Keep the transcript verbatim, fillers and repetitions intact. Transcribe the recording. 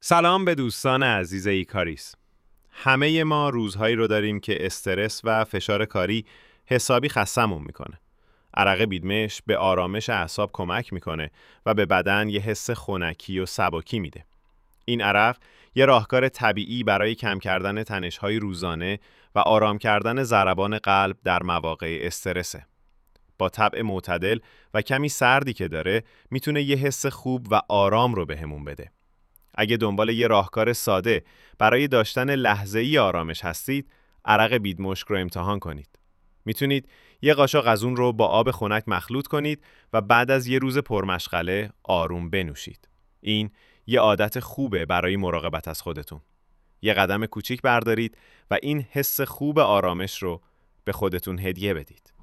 سلام به دوستان عزیز ایکاریس. همه ما روزهایی رو داریم که استرس و فشار کاری حسابی خستمون میکنه. عرق بیدمش به آرامش اعصاب کمک میکنه و به بدن یه حس خنکی و سبکی میده. این عرق یه راهکار طبیعی برای کم کردن تنش‌های روزانه و آرام کردن ضربان قلب در مواقع استرسه. با طبع معتدل و کمی سردی که داره میتونه یه حس خوب و آرام رو بهمون بده. اگه دنبال یه راهکار ساده برای داشتن لحظه‌ای آرامش هستید، عرق بیدمشک رو امتحان کنید. میتونید یه قاشق از اون رو با آب خنک مخلوط کنید و بعد از یه روز پرمشغله آروم بنوشید. این یه عادت خوبه برای مراقبت از خودتون. یه قدم کوچیک بردارید و این حس خوب آرامش رو به خودتون هدیه بدید.